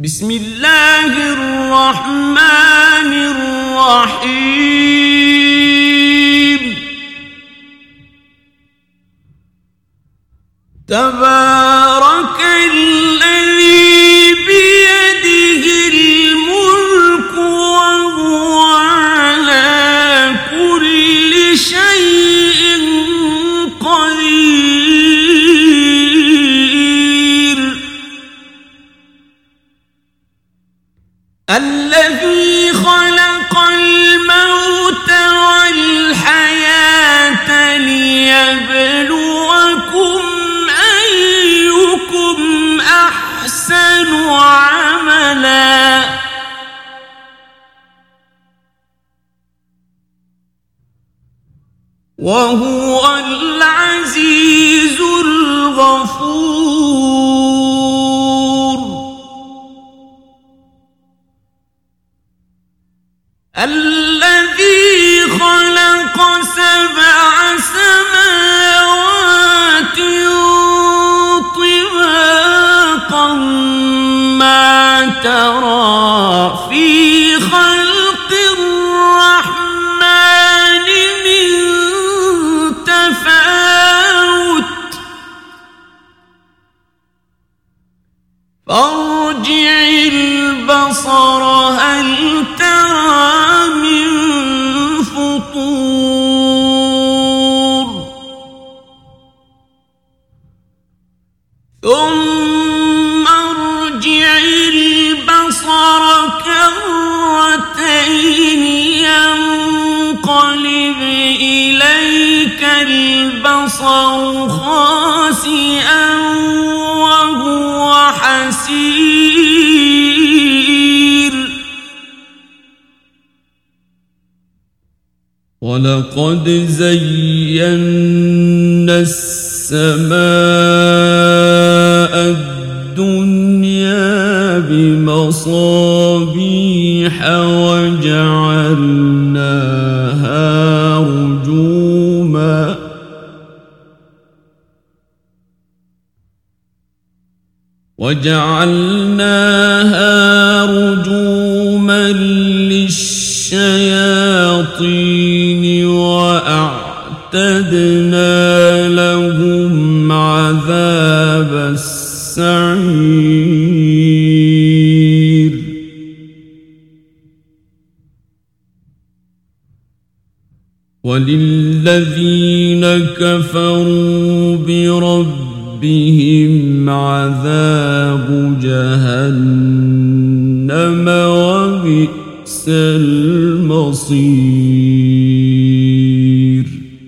بسم الله الرحمن الرحيم تبارك الذي بيده الملك وهو على كل شيء قدير الذي خلق الموت والحياة ليبلوكم أيكم أحسن عملا وهو العزيز الغفور الذي خلق 7 سماوات طباقا ما ترى في خلق الرحمن من تفاوت فارجع البصر هل ترى من فطور ثم ارجع البصر كرتين ينقلب إليك البصر خاسئا وهو حسير ولقد زينا السماء الدنيا بمصابيح وجعلناها رجوما للشياطين وأعتدنا لهم عذاب السعير وللذين كفروا بربهم عذاب جهنم وبئس المصير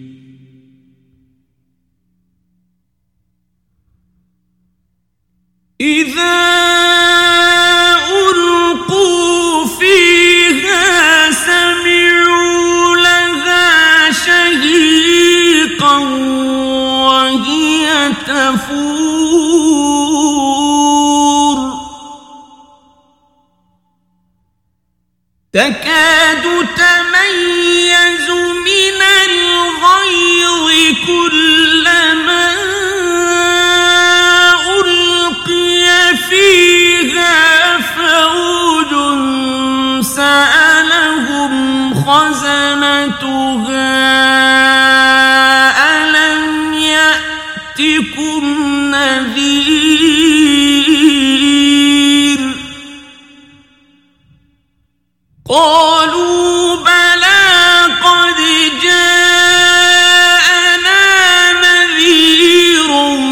إذا ألقوا فيها سمعوا لها شهيقا وهي تفور تكاد تميز من الغيظ كلما ألقي فيها فوج سألهم خزنتها ألم يأتكم نذير قالوا بلى قد جاءنا نذير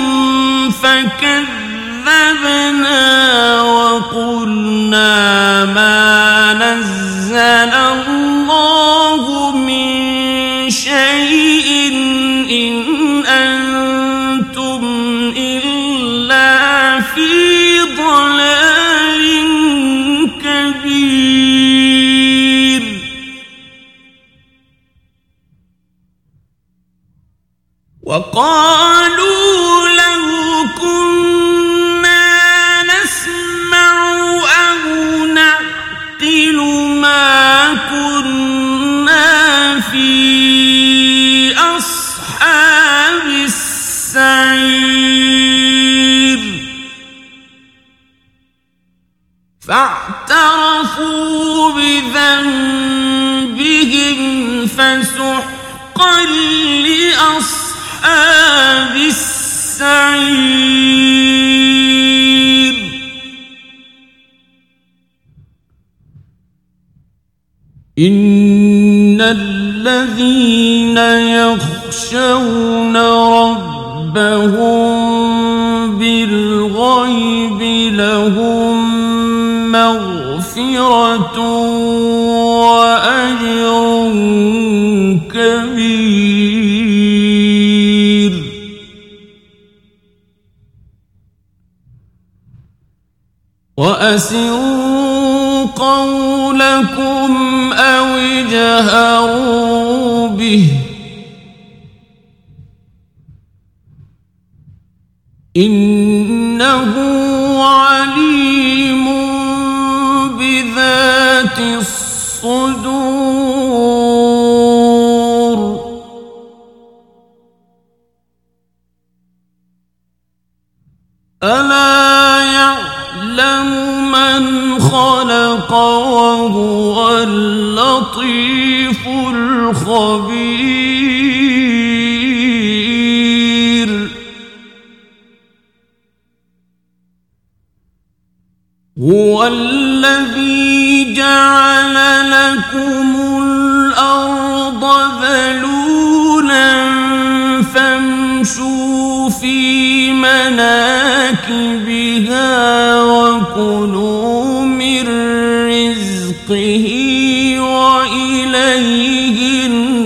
فكذبنا وقلنا ما نزل الله من شيء إن أنتم إلا في ضلال كبير فاعترفوا بذنبهم فسحقا لأصحاب السعير. إن الذين يخشون ربهم بالغيب لهم مغفرة وأجر كبير. وأسروا قولكم أو اجهروا به إنه عليم بذات الصدور. ألا يعلم من خلق وهو اللطيف الخبير. هو الذي جعل لكم الأرض ذلولا فامشوا في مناكبها وكلوا من رزقه وإليه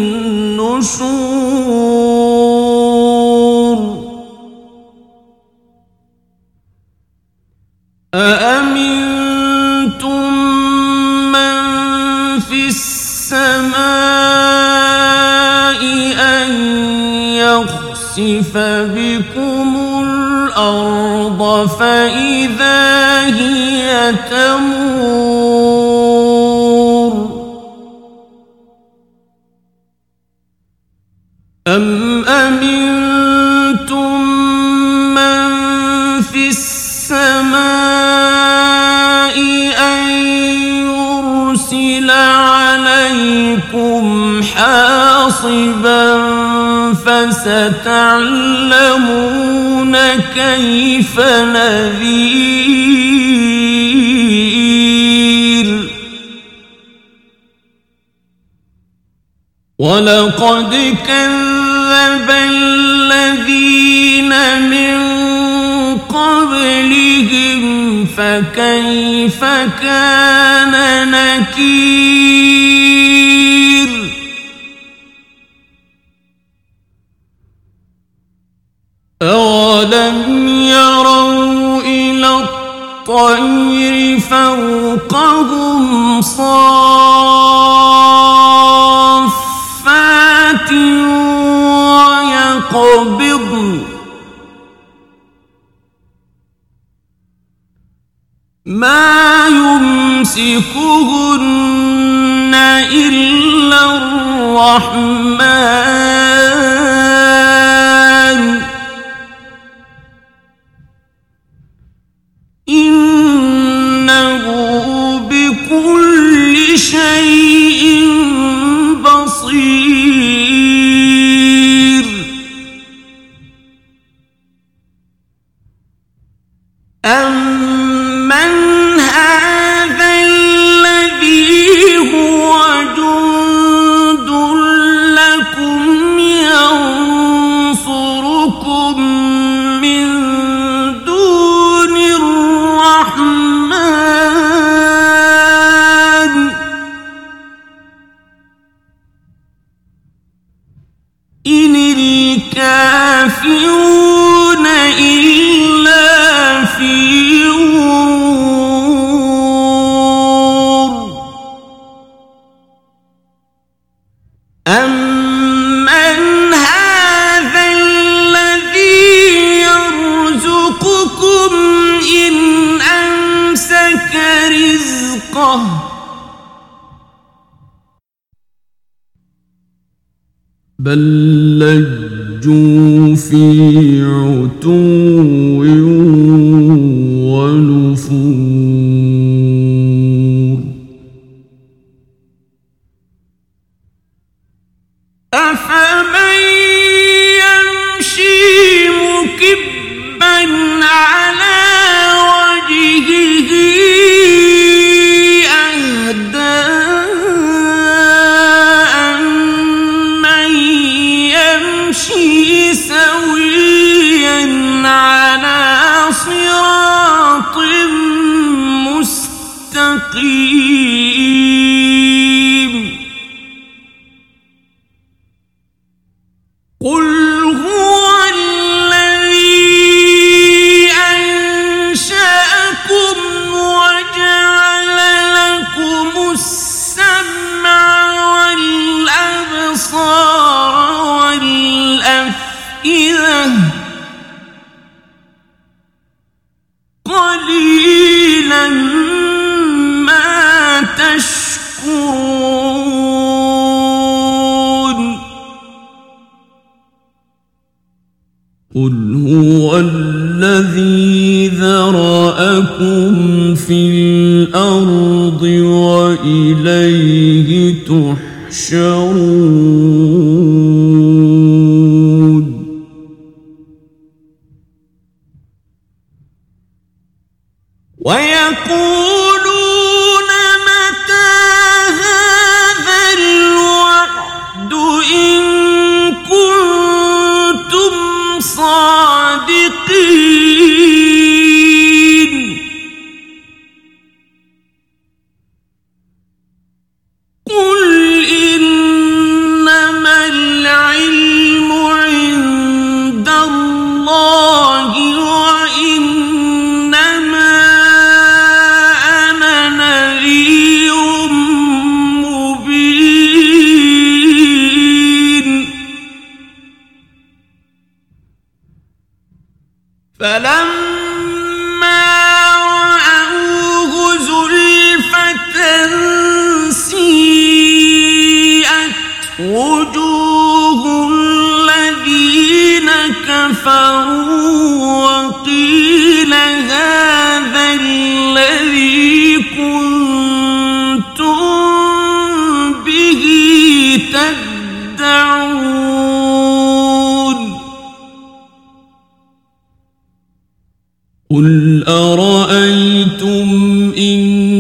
النشور. أأمنتم من في السماء أن يخسف بكم الأرض فإذا هي تمور أم أمنتم من في السماء أن يرسل عليكم حاصبا فستعلمون كيف نذير. ولقد كذب الذين من قبلهم فكيف كان نكير. أولم يروا إلى الطير فوقهم صافات ويقبضن ما يمسكهن إلا الرحمن إنه بكل شيء بصير. أمن هذا الذي هو جند لكم ينصركم من دون الرحمن إن الكافرون إلا في غرور. أمن هذا الذي يرزقكم إن أمسك رزقه بل لجوا في عتو ونفور. مستقيم قل هو الذي أنشأكم وجعل لكم السمع والأبصار والأفئدة قليلا ما تشكرون قل هو الذي ذرأكم في الأرض وإليه تحشرون ويقولون متى هذا الوعد إن كنتم صادقين قل إنما العلم عند الله وإنما أنا نذير مبين فلما رأوه زلفة سيئت وجوه الذين كفروا وقيل هذا الذي كنتم به تدعون قل أرأيتم إن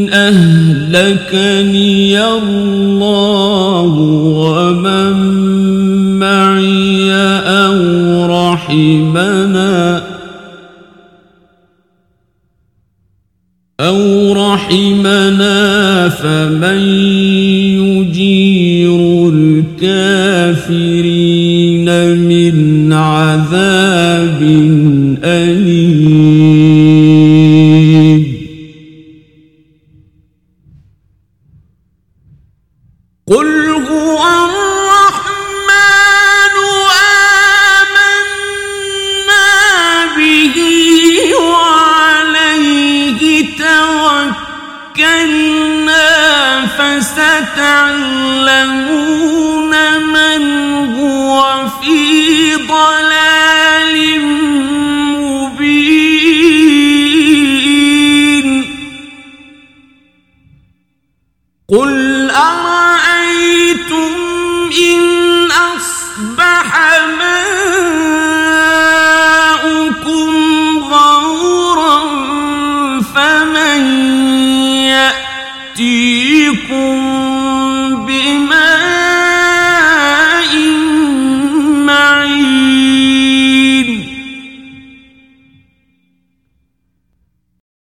أهلكني الله ومن معي أو رحمنا فمن يجير الكافرين من عذاب أليم قل هو الرحمن آمنا به وعليه توكلنا فستعلمون من هو في ضلال مبين قل أرأيتم إن أصبح ماؤكم غورا فمن يأتيكم